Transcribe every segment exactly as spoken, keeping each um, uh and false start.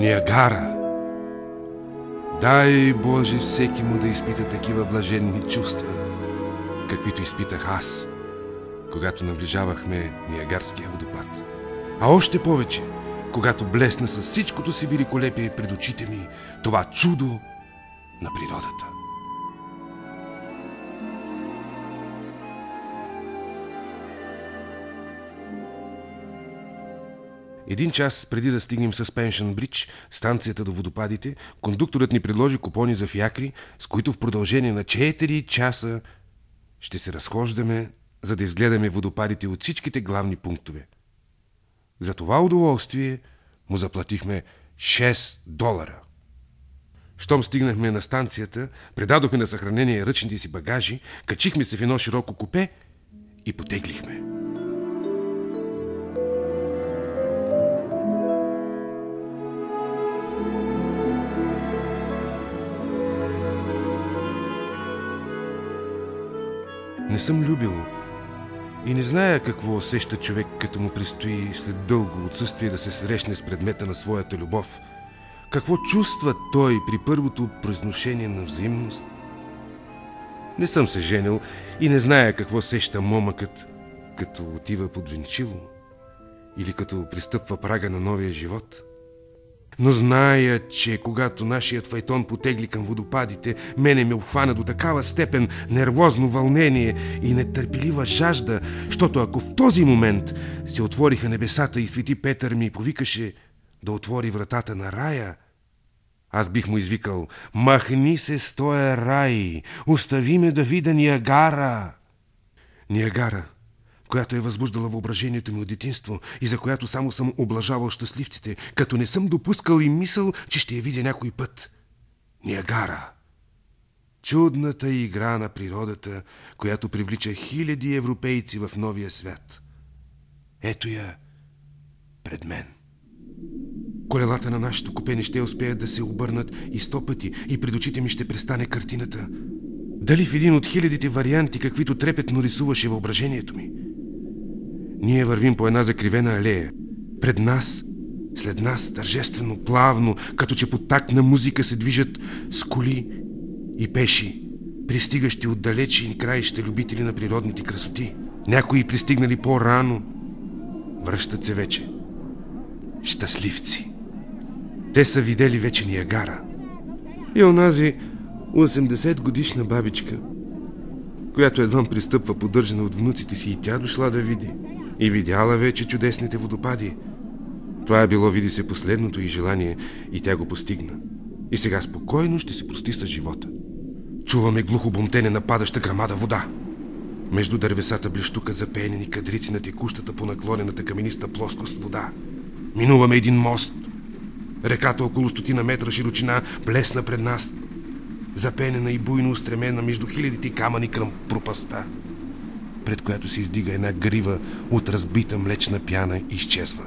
Ниагара. Дай Боже всеки му да изпита такива блаженни чувства, каквито изпитах аз, когато наближавахме Ниагарския водопад. А още повече, когато блесна с всичкото си великолепие пред очите ми това чудо на природата. Един час преди да стигнем с Пеншън Бридж, станцията до водопадите, кондукторът ни предложи купони за фиакри, с които в продължение на четири часа ще се разхождаме, за да изгледаме водопадите от всичките главни пунктове. За това удоволствие му заплатихме шест долара. Щом стигнахме на станцията, предадохме на съхранение ръчните си багажи, качихме се в едно широко купе и потеглихме. Не съм любил и не зная какво усеща човек, като му предстои след дълго отсъствие да се срещне с предмета на своята любов. Какво чувства той при първото произношение на взаимност? Не съм се женил и не зная какво сеща момъкът, като отива под венчило или като пристъпва прага на новия живот. Но зная, че когато нашият файтон потегли към водопадите, мене ме обхвана до такава степен нервозно вълнение и нетърпелива жажда, защото ако в този момент се отвориха небесата и свети Петър ми повикаше да отвори вратата на рая, аз бих му извикал: „Махни се с тоя рай, остави ме да видя Ниагара!“ Ниагара, която е възбуждала въображението ми от детинство и за която само съм облажавал щастливците, като не съм допускал и мисъл, че ще я видя някой път. Ниагара. Чудната игра на природата, която привлича хиляди европейци в новия свят. Ето я пред мен. Колелата на нашето купе не ще успеят да се обърнат и сто пъти и пред очите ми ще престане картината. Дали в един от хилядите варианти, каквито трепетно рисуваше въображението ми. Ние вървим по една закривена алея. Пред нас, след нас, тържествено, плавно, като че под такт на музика се движат с коли и пеши, пристигащи отдалечи и краища любители на природните красоти. Някои пристигнали по-рано, връщат се вече. Щастливци. Те са видели вече Ниагара. И онази осемдесет годишна бабичка, която едвам пристъпва поддържана от внуците си, и тя дошла да види. И видяла вече чудесните водопади. Това е било, види се, последното й желание и тя го постигна. И сега спокойно ще се прости с живота. Чуваме глухо бумтене на падаща грамада вода. Между дървесата блещука запеенени кадрици на текущата по наклонената камениста плоскост вода. Минуваме един мост. Реката около стотина метра широчина блесна пред нас, запенена и буйно устремена между хилядите камъни към пропаста, пред която се издига една грива от разбита млечна пяна и изчезва.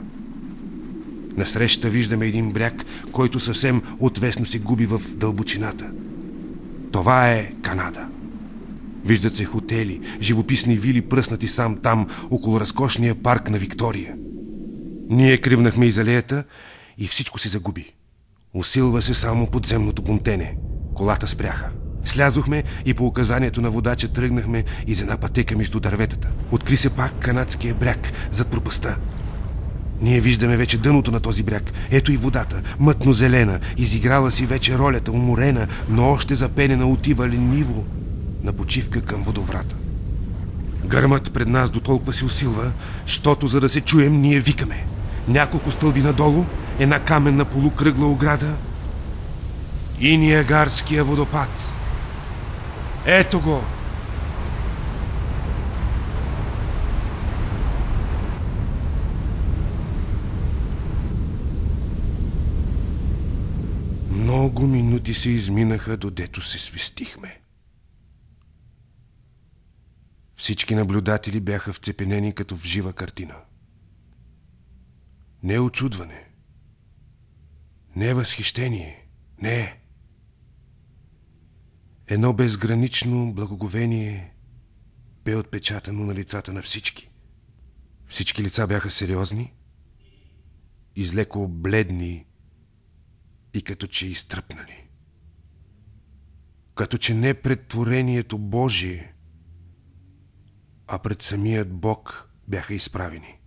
Насреща виждаме един бряг, който съвсем отвесно се губи в дълбочината. Това е Канада. Виждат се хотели, живописни вили, пръснати сам там, около разкошния парк на Виктория. Ние кривнахме из алеята и всичко се загуби. Усилва се само подземното бумтене. Колата спряха. Слязохме и по указанието на водача тръгнахме из една пътека между дърветата. Откри се пак канадския бряг зад пропаста. Ние виждаме вече дъното на този бряг. Ето и водата, мътно-зелена, изиграла си вече ролята, уморена, но още запенена, отива лениво на почивка към водоврата. Гърмът пред нас до толкова се усилва, щото за да се чуем, ние викаме. Няколко стълби надолу, една каменна полукръгла ограда и Ниагарския водопад. Ето го! Много минути се изминаха, додето се свестихме. Всички наблюдатели бяха вцепенени като в жива картина. Не очудване, не възхищение, не. Едно безгранично благоговение бе отпечатано на лицата на всички. Всички лица бяха сериозни, излеко бледни и като че изтръпнали. Като че не пред творението Божие, а пред самият Бог бяха изправени.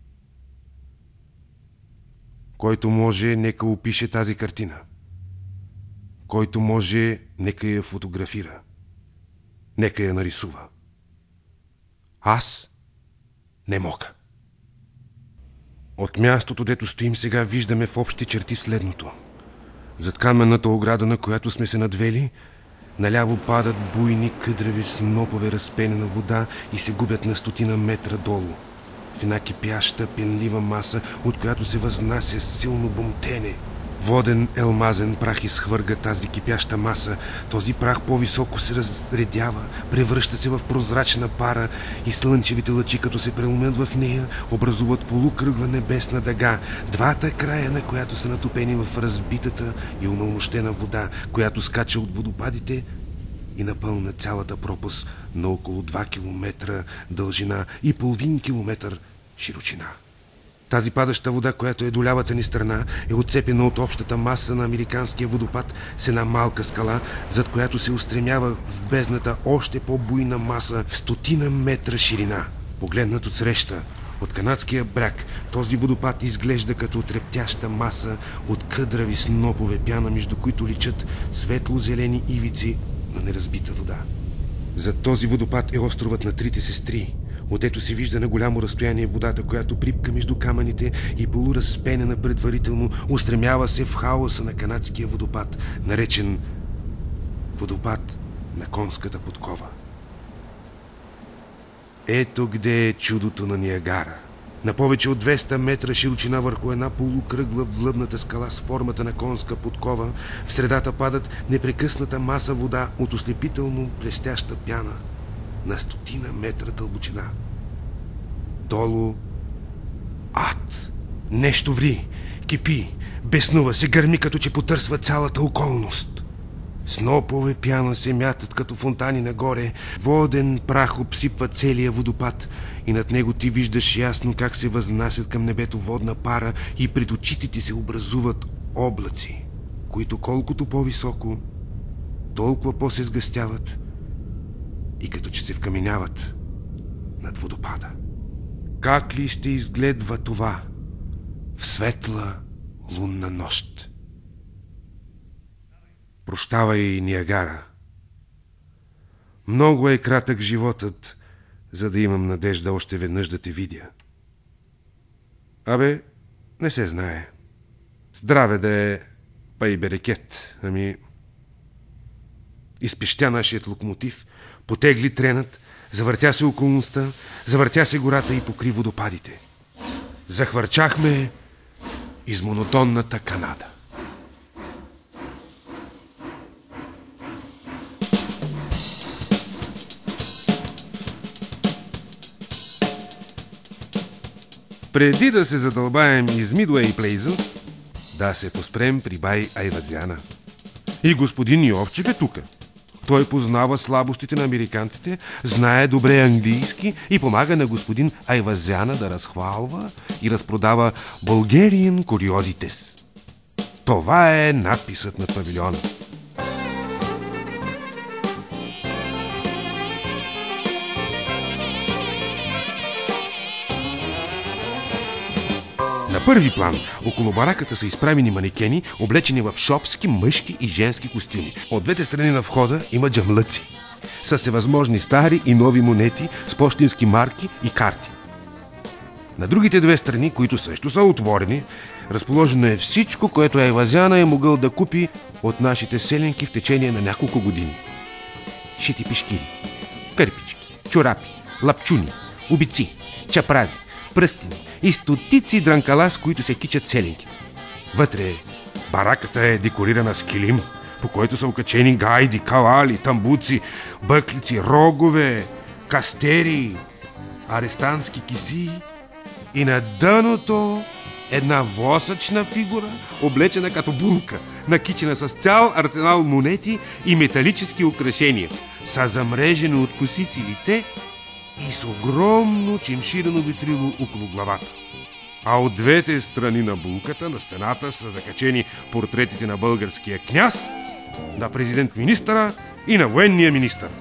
Който може, нека опише тази картина. Който може, нека я фотографира. Нека я нарисува. Аз не мога. От мястото, дето стоим сега, виждаме в общи черти следното. Зад каменната ограда, на която сме се надвели, наляво падат буйни къдрави снопове разпенена вода и се губят на стотина метра долу. В една кипяща, пенлива маса, от която се възнася силно бумтене. Воден елмазен прах изхвърга тази кипяща маса. Този прах по-високо се разредява, превръща се в прозрачна пара и слънчевите лъчи, като се преломят в нея, образуват полукръгла небесна дъга, двата края на която са натопени в разбитата и омалмощена вода, която скача от водопадите и напълна цялата пропаст на около два километра дължина и половин километър широчина. Тази падаща вода, която е до лявата ни страна, е отцепена от общата маса на американския водопад с една малка скала, зад която се устремява в бездната още по-буйна маса в стотина метра ширина. Погледнат от среща, от канадския бряг, този водопад изглежда като трептяща маса от къдрави снопове пяна, между които личат светло-зелени ивици на неразбита вода. Зад този водопад е островът на Трите сестри, отдето се вижда на голямо разстояние водата, която припка между камъните и полуразпенена предварително, устремява се в хаоса на канадския водопад, наречен водопад на конската подкова. Ето где е чудото на Ниагара. На повече от двеста метра широчина върху една полукръгла влъбната скала с формата на конска подкова, в средата падат непрекъсната маса вода от ослепително блестяща пяна на стотина метра дълбочина. Долу ад. Нещо ври, кипи, беснува се, гърми, като че потърсва цялата околност. Снопове пяна се мятат като фонтани нагоре, воден прах обсипва целия водопад и над него ти виждаш ясно как се възнасят към небето водна пара и пред очите ти се образуват облаци, които колкото по-високо, толкова по-се сгъстяват и като че се вкаменяват над водопада. Как ли ще изгледва това в светла лунна нощ? Прощавай, Ниагара. Много е кратък животът, за да имам надежда още веднъж да те видя. Абе, не се знае. Здраве да е, па и берекет. Ами, изпищя нашият локомотив, потегли тренът, завъртя се околността, завъртя се гората и покри водопадите. Захвърчахме из монотонната Канада. Преди да се задълбаем из Мидуей Плейзънс, да се поспрем при бай Айвазяна. И господин Йовчев е тука. Той познава слабостите на американците, знае добре английски и помага на господин Айвазяна да разхвалва и разпродава Bulgarian Curiosities. Това е надписът на павилиона. На първи план около бараката са изправени манекени, облечени в шопски, мъжки и женски костюми. От двете страни на входа има джамлъци с всевъзможни стари и нови монети с пощенски марки и карти. На другите две страни, които също са отворени, разположено е всичко, което Айвазяна е могъл да купи от нашите селенки в течение на няколко години. Шити пишкири, кърпички, чорапи, лапчуни, обици, чапрази, пръстини и стотици дрънкала, с които се кичат селенките. Вътре бараката е декорирана с килим, по който са окачени гайди, калали, тамбуци, бъклици, рогове, кастери, арестантски киси и на дъното една восъчна фигура, облечена като булка, накичена с цял арсенал монети и металически украшения, са замрежено от косици лице и с огромно чемширено витрило около главата. А от двете страни на булката на стената са закачени портретите на българския княз, на президент-министъра и на военния министър.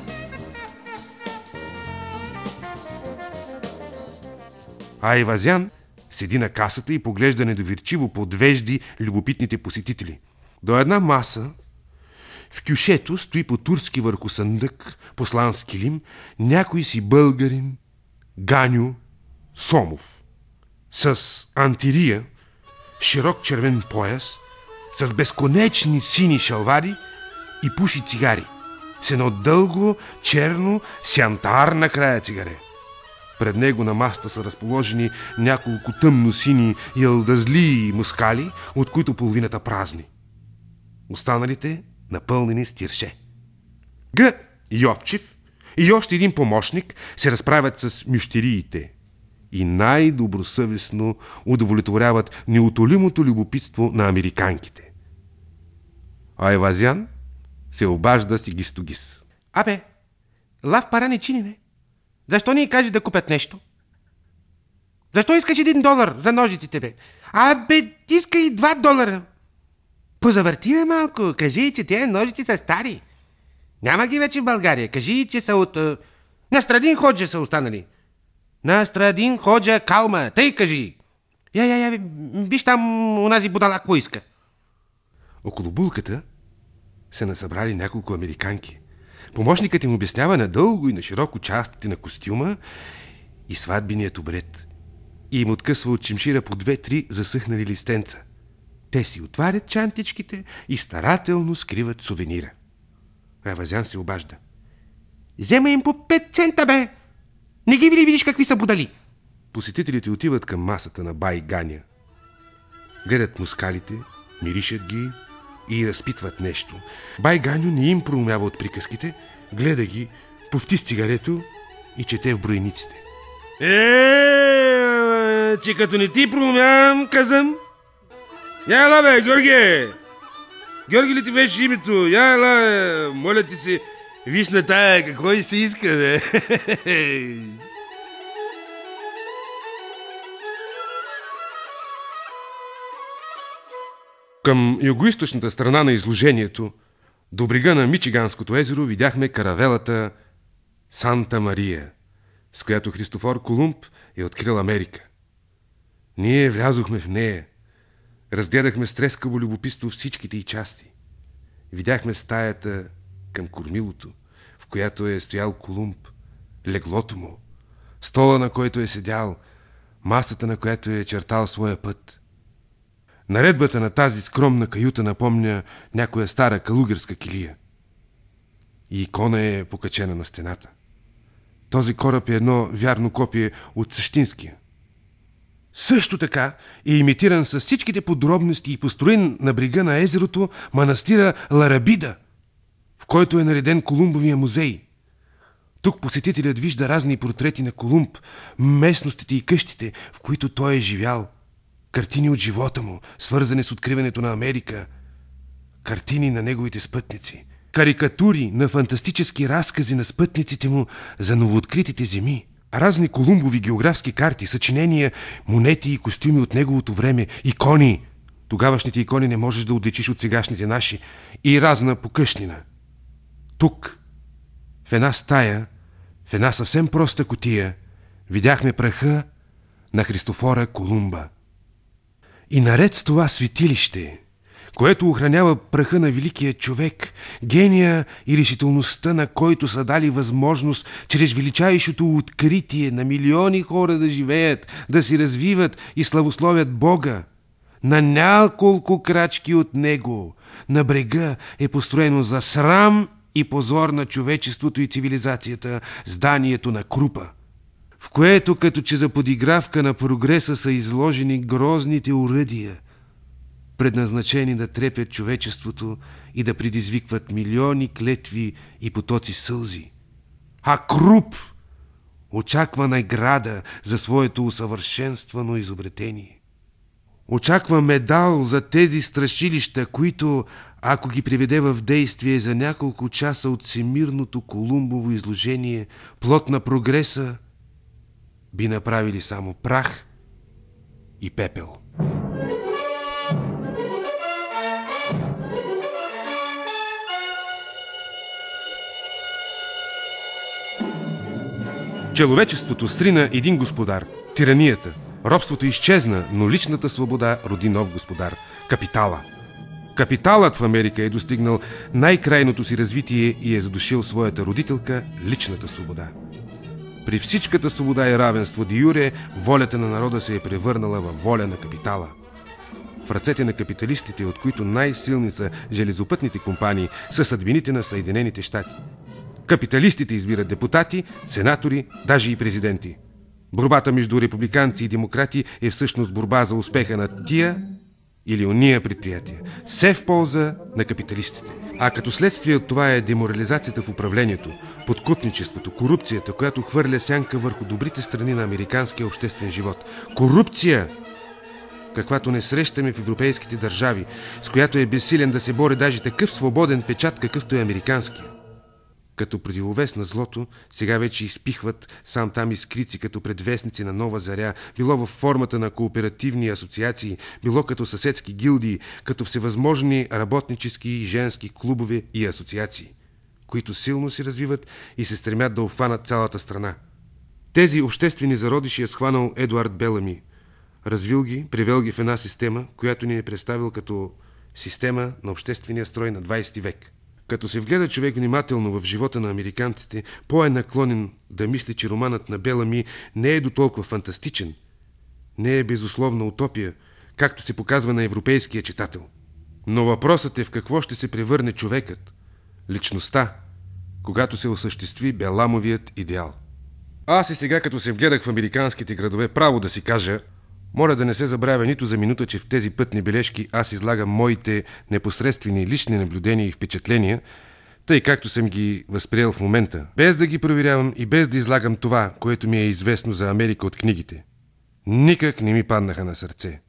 Айвазян седи на касата и поглежда недоверчиво подвежди любопитните посетители. До една маса в кюшето стои по-турски върху съндък, послански лим, някой си българин, Ганю Сомов, с антирия, широк червен пояс, с безконечни сини шалвари и пуши цигари, с едно дълго, черно, сянтар на края цигаре. Пред него на масата са разположени няколко тъмно-сини ялдазлии мускали, от които половината празни. Останалите напълнени с тирше. Г. Йовчев и още един помощник се разправят с мющериите и най-добросъвестно удовлетворяват неутолимото любопитство на американките. Айвазян се обажда си гистогис. Абе, лав пара не чини, не? Защо не й кажеш да купят нещо? Защо искаш един долар за ножиците, бе? Абе, иска и два долара. Позавърти я малко, кажи, че тези ножици са стари. Няма ги вече в България. Кажи, че са от... Uh, Настрадин Ходжа са останали. Настрадин Ходжа Калма. Тъй кажи. Я, я, я, виж там онази будала, какво иска. Около булката се насъбрали няколко американки. Помощникът им обяснява надълго и на широко частите на костюма и сватбеният обред. И им откъсва от чимшира по две-три засъхнали листенца. Те си отварят чантичките и старателно скриват сувенира. Айвазян се обажда. Взема им по пет цента, бе! Не ги ли видиш какви са будали? Посетителите отиват към масата на бай Ганя. Гледат мускалите, миришат ги и разпитват нещо. Бай Ганю не им проумява от приказките, гледа ги, повти с цигарето и чете в бройниците. Е, че като не ти проумявам, казам. Я ела, бе, Георгие! Георги ли ти беше името? Я ела, бе, моля ти се, виж на тая, какво и се иска, бе. Към югоизточната страна на изложението, до брега на Мичиганското езеро, видяхме каравелата Санта Мария, с която Христофор Колумб е открил Америка. Ние влязохме в нея, разгледахме с трескаво любопитство всичките й части. Видяхме стаята към кормилото, в която е стоял Колумб, леглото му, стола, на който е седял, масата, на която е чертал своя път. Наредбата на тази скромна каюта напомня някоя стара калугерска килия. И икона е покачена на стената. Този кораб е едно вярно копие от същинския. Също така е имитиран с всичките подробности и построен на брега на езерото манастира Ларабида, в който е нареден Колумбовия музей. Тук посетителят вижда разни портрети на Колумб, местностите и къщите, в които той е живял. Картини от живота му, свързани с откриването на Америка. Картини на неговите спътници. Карикатури на фантастически разкази на спътниците му за новооткритите земи. Разни Колумбови географски карти, съчинения, монети и костюми от неговото време. Икони. Тогавашните икони не можеш да отличиш от сегашните наши. И разна покъшнина. Тук, в една стая, в една съвсем проста кутия, видяхме праха на Христофора Колумба. И наред с това светилище, което охранява праха на великия човек, гения и решителността, на който са дали възможност чрез величайшото откритие на милиони хора да живеят, да си развиват и славословят Бога, на няколко крачки от него, на брега е построено за срам и позор на човечеството и цивилизацията зданието на Крупа, в което като че за подигравка на прогреса са изложени грозните оръдия, предназначени да трепят човечеството и да предизвикват милиони клетви и потоци сълзи. А Круп очаква награда за своето усъвършенствано изобретение. Очаква медал за тези страшилища, които, ако ги приведе в действие за няколко часа от всемирното Колумбово изложение, плод на прогреса, би направили само прах и пепел. Человечеството срина един господар – тиранията. Робството изчезна, но личната свобода роди нов господар – капитала. Капиталът в Америка е достигнал най-крайното си развитие и е задушил своята родителка – личната свобода. При всичката свобода и равенство де юре, волята на народа се е превърнала във воля на капитала. В ръцете на капиталистите, от които най-силни са железопътните компании, са съдбините на Съединените щати. Капиталистите избират депутати, сенатори, даже и президенти. Борбата между републиканци и демократи е всъщност борба за успеха на тия или ония предприятия. Все в полза на капиталистите. А като следствие от това е деморализацията в управлението, подкупничеството, корупцията, която хвърля сянка върху добрите страни на американския обществен живот. Корупция, каквато не срещаме в европейските държави, с която е безсилен да се бори даже такъв свободен печат, какъвто е американския. Като противовес на злото, сега вече изпихват сам там изкрици като предвестници на нова заря, било в формата на кооперативни асоциации, било като съседски гилдии, като всевъзможни работнически и женски клубове и асоциации, които силно се развиват и се стремят да обхванат цялата страна. Тези обществени зародиши е схванал Едуард Белами. Развил ги, привел ги в една система, която ни е представил като система на обществения строй на двайсети век. Като се вгледа човек внимателно в живота на американците, по-е наклонен да мисли, че романът на Белами не е дотолкова фантастичен, не е безусловна утопия, както се показва на европейския читател. Но въпросът е в какво ще се превърне човекът, личността, когато се осъществи Беламовият идеал. Аз и сега, като се вгледах в американските градове, право да си кажа, моля да не се забравя нито за минута, че в тези пътни бележки аз излагам моите непосредствени лични наблюдения и впечатления, тъй както съм ги възприел в момента, без да ги проверявам и без да излагам това, което ми е известно за Америка от книгите. Никак не ми паднаха на сърце.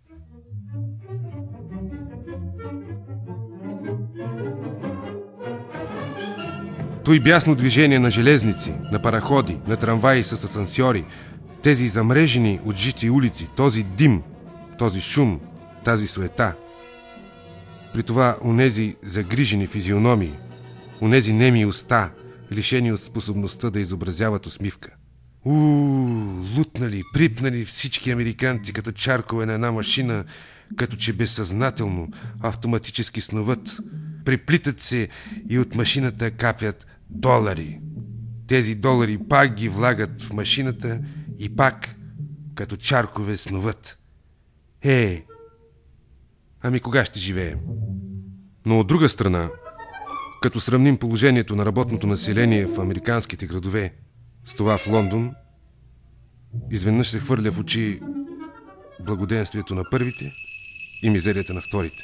Той бясно движение на железници, на параходи, на трамваи с асансьори, тези замрежени от жици улици, този дим, този шум, тази суета. При това онези загрижени физиономии, онези неми уста, лишени от способността да изобразяват усмивка. Уу, лутнали, припнали всички американци като чаркове на една машина, като че безсъзнателно, автоматически снуват. Приплитат се и от машината капят долари. Тези долари пак ги влагат в машината и пак, като чаркове, снуват. Е, ами кога ще живеем? Но от друга страна, като сравним положението на работното население в американските градове с това в Лондон, изведнъж се хвърля в очи благоденствието на първите и мизерията на вторите.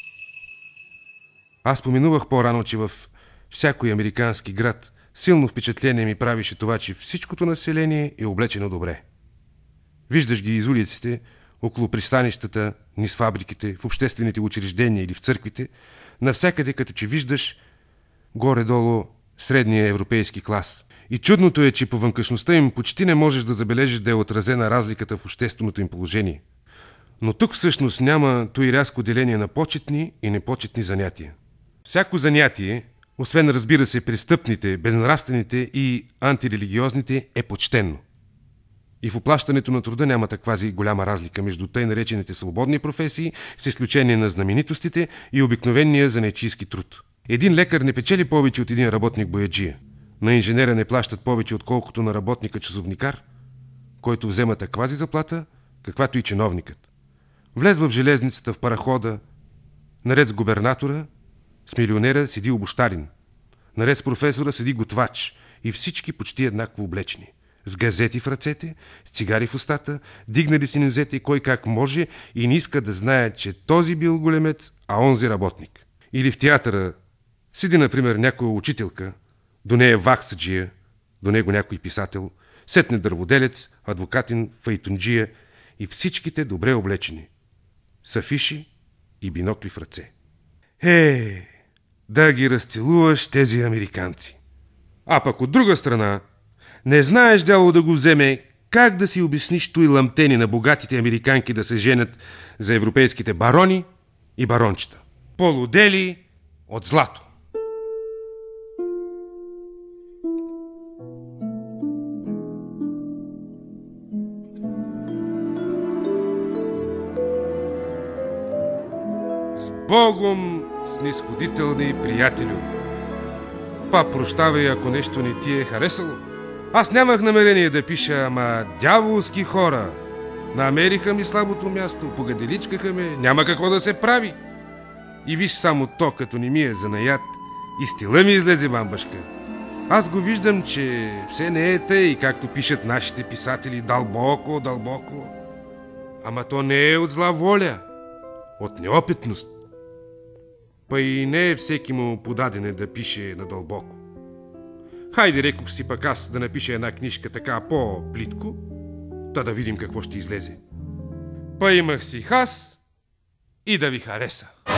Аз поминувах по-рано, че в всякой американски град силно впечатление ми правише това, че всичкото население е облечено добре. Виждаш ги из улиците, около пристанищата, низ фабриките, в обществените учреждения или в църквите, навсякъде като че виждаш горе-долу средния европейски клас. И чудното е, че по вънкашността им почти не можеш да забележиш да е отразена разликата в общественото им положение. Но тук всъщност няма той рязко деление на почетни и непочетни занятия. Всяко занятие, освен разбира се престъпните, безнравствените и антирелигиозните, е почтенно. И в оплащането на труда няма таквази голяма разлика между тъй наречените свободни професии, с изключение на знаменитостите и обикновения занечийски труд. Един лекар не печели повече от един работник бояджия. На инженера не плащат повече, отколкото на работника часовникар, който взема таквази заплата, каквато и чиновникът. Влез в железницата, в парахода, наред с губернатора, с милионера седи обущарин, наред с професора седи готвач и всички почти еднакво облечени. С газети в ръцете, с цигари в устата, дигнали си нозете кой как може и не иска да знае, че този бил големец, а онзи работник. Или в театъра седи, например, някоя учителка, до нея ваксаджия, до него някой писател, сетне дърводелец, адвокатин, файтонджия и всичките добре облечени, с афиши и бинокли в ръце. Е, да ги разцелуваш тези американци. А пък от друга страна, не знаеш дяло да го вземе Как да си обясниш той ламтени на богатите американки да се женят за европейските барони и барончета? Полудели от злато. С Богом, снисходителни приятелю! Па прощавай, ако нещо не ти е харесало. Аз нямах намерение да пиша, ама дяволски хора намериха ми слабото място, погаделичкаха ме, няма какво да се прави. И виж само то, като не ми е занаят, и стила ми излезе бамбашка. Аз го виждам, че все не е тъй, както пишат нашите писатели, дълбоко, дълбоко. Ама то не е от зла воля, от неопитност. Па и не е всеки му подадене да пише надълбоко. Хайде, рекох си пък аз да напиша една книжка така по-плитко, та да видим какво ще излезе. Па имах си хас и да ви хареса.